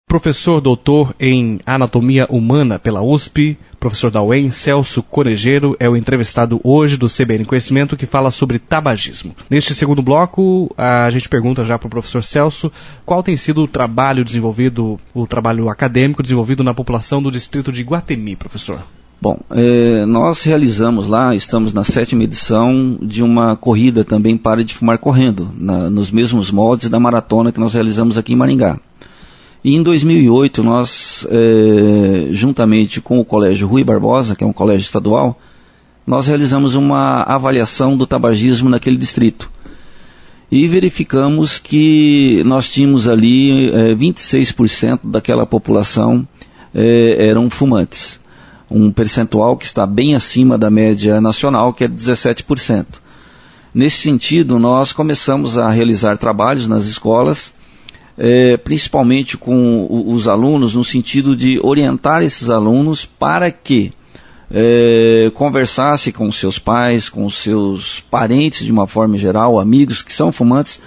Professor doutor em Anatomia Humana pela USP, professor da UEM, Celso Conejeiro, é o entrevistado hoje do CBN Conhecimento que fala sobre tabagismo. Neste segundo bloco, a gente pergunta já para o professor Celso qual tem sido o trabalho desenvolvido, o trabalho acadêmico desenvolvido na população do distrito de Iguatemi, professor. Bom, nós realizamos lá, estamos na 7ª edição de uma corrida também Pare de Fumar Correndo, nos mesmos moldes da maratona que nós realizamos aqui em Maringá. E em 2008, nós, juntamente com o Colégio Rui Barbosa, que é um colégio estadual, nós realizamos uma avaliação do tabagismo naquele distrito. E verificamos que nós tínhamos ali 26% daquela população eram fumantes. Um percentual que está bem acima da média nacional, que é 17%. Nesse sentido, nós começamos a realizar trabalhos nas escolas, principalmente com os alunos, no sentido de orientar esses alunos para que conversassem com seus pais, com seus parentes de uma forma geral, amigos que são fumantes,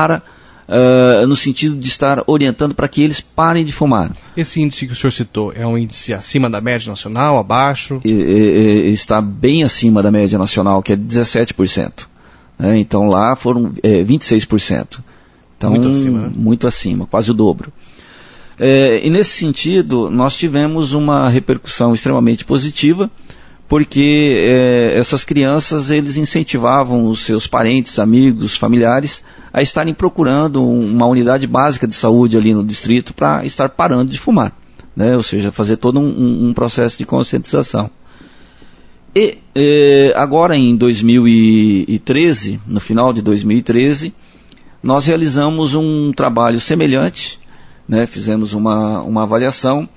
no sentido de estar orientando para que eles parem de fumar. Esse índice que o senhor citou é um índice acima da média nacional, abaixo? Está bem acima da média nacional, que é 17%. Então lá foram 26%. Então, muito acima, né? Muito acima, quase o dobro. E nesse sentido, nós tivemos uma repercussão extremamente positiva, porque essas crianças, eles incentivavam os seus parentes, amigos, familiares, a estarem procurando uma unidade básica de saúde ali no distrito para estar parando de fumar, né? Ou seja, fazer todo um processo de conscientização. E agora em 2013, no final de 2013, nós realizamos um trabalho semelhante, né? Fizemos uma avaliação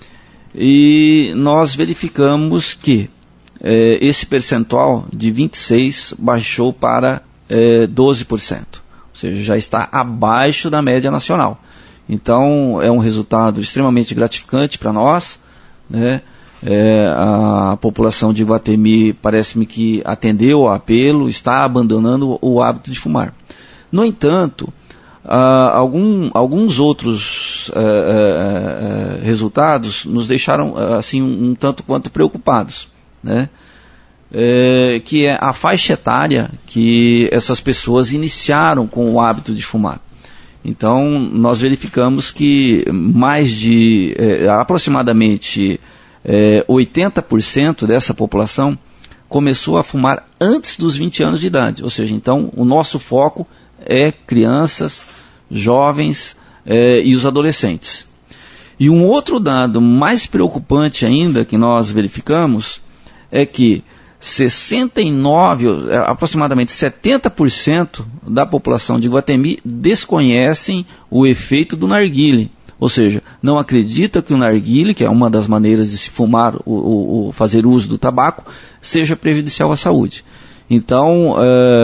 e nós verificamos que esse percentual de 26% baixou para 12%, ou seja, já está abaixo da média nacional. Então é um resultado extremamente gratificante para nós, né? A população de Iguatemi parece-me que atendeu ao apelo, está abandonando o hábito de fumar. No entanto, alguns outros resultados nos deixaram assim, um tanto quanto preocupados, né? Que é a faixa etária que essas pessoas iniciaram com o hábito de fumar. Então, nós verificamos que mais de aproximadamente 80% dessa população começou a fumar antes dos 20 anos de idade. Ou seja, então, o nosso foco é crianças, jovens e os adolescentes. E um outro dado mais preocupante ainda que nós verificamos é que aproximadamente 70% da população de Iguatemi desconhecem o efeito do narguilé. Ou seja, não acredita que o narguilé, que é uma das maneiras de se fumar, fazer uso do tabaco, seja prejudicial à saúde. Então,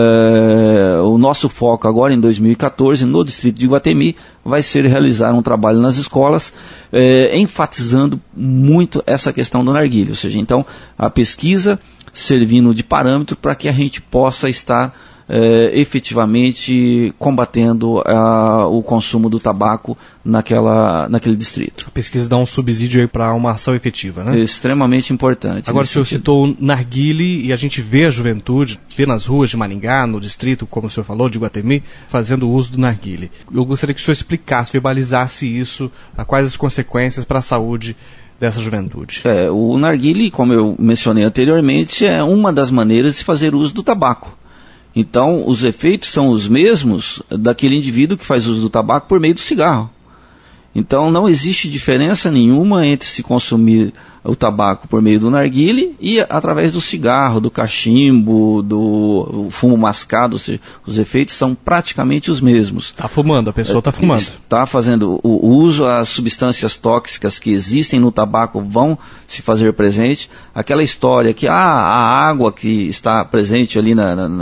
o nosso foco agora em 2014, no distrito de Iguatemi, vai ser realizar um trabalho nas escolas, enfatizando muito essa questão do narguilé. Ou seja, então, a pesquisa servindo de parâmetro para que a gente possa estar efetivamente combatendo o consumo do tabaco naquele distrito. A pesquisa dá um subsídio aí para uma ação efetiva, né? Extremamente importante. Agora, o senhor citou o narguilé e a gente vê a juventude, vê nas ruas de Maringá, no distrito, como o senhor falou, de Iguatemi, fazendo uso do narguilé. Eu gostaria que o senhor explicasse, verbalizasse isso, quais as consequências para a saúde dessa juventude. O narguilé, como eu mencionei anteriormente, é uma das maneiras de se fazer uso do tabaco. Então, os efeitos são os mesmos daquele indivíduo que faz uso do tabaco por meio do cigarro. Então, não existe diferença nenhuma entre se consumir o tabaco por meio do narguilé e através do cigarro, do cachimbo, do fumo mascado. Ou seja, os efeitos são praticamente os mesmos. Está fumando, a pessoa está fumando. Está fazendo o uso, as substâncias tóxicas que existem no tabaco vão se fazer presente. Aquela história que a água que está presente ali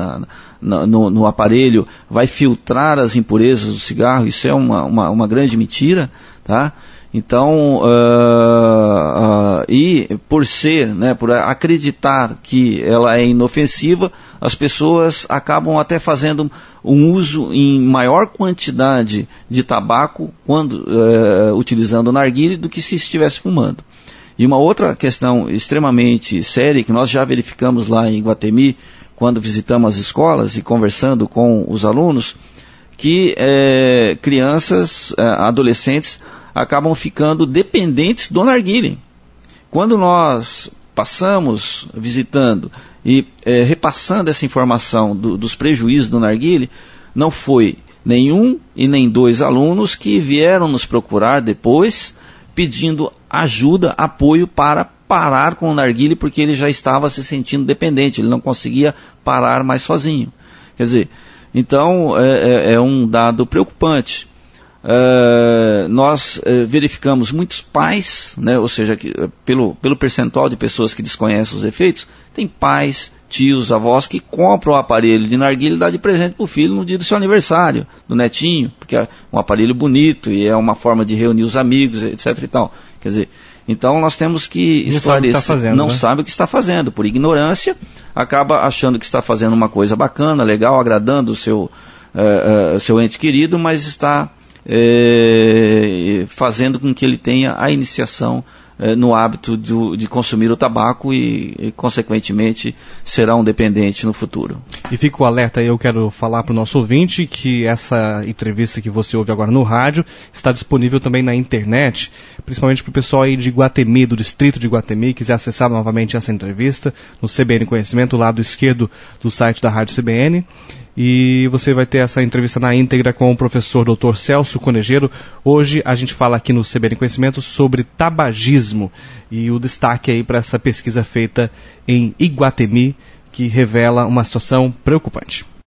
no aparelho vai filtrar as impurezas do cigarro, isso é uma grande mentira, tá? Então, e por ser, né, por acreditar que ela é inofensiva, as pessoas acabam até fazendo um uso em maior quantidade de tabaco quando utilizando o narguilé do que se estivesse fumando. E uma outra questão extremamente séria que nós já verificamos lá em Iguatemi, quando visitamos as escolas e conversando com os alunos, que crianças, adolescentes, acabam ficando dependentes do narguilé. Quando nós passamos visitando e repassando essa informação dos prejuízos do narguilé, não foi nenhum e nem dois alunos que vieram nos procurar depois pedindo ajuda, apoio para parar com o narguilé, porque ele já estava se sentindo dependente, ele não conseguia parar mais sozinho. Quer dizer, então é um dado preocupante. Nós verificamos muitos pais, né, ou seja, que, pelo percentual de pessoas que desconhecem os efeitos, tem pais, tios, avós que compram o aparelho de narguilé e dá de presente para o filho no dia do seu aniversário, do netinho, porque é um aparelho bonito e é uma forma de reunir os amigos, etc. e tal. Quer dizer, então nós temos que esclarecer, não sabe o que está fazendo, por ignorância, acaba achando que está fazendo uma coisa bacana, legal, agradando o seu ente querido, mas está fazendo com que ele tenha a iniciação no hábito de consumir o tabaco e, consequentemente, será um dependente no futuro. E fica o alerta aí, eu quero falar para o nosso ouvinte que essa entrevista que você ouve agora no rádio está disponível também na internet, principalmente para o pessoal aí de Iguatemi, do distrito de Iguatemi, quiser acessar novamente essa entrevista no CBN Conhecimento, lado esquerdo do site da Rádio CBN. E você vai ter essa entrevista na íntegra com o professor Dr. Celso Conejero. Hoje a gente fala aqui no CBN Conhecimento sobre tabagismo e o destaque aí para essa pesquisa feita em Iguatemi, que revela uma situação preocupante.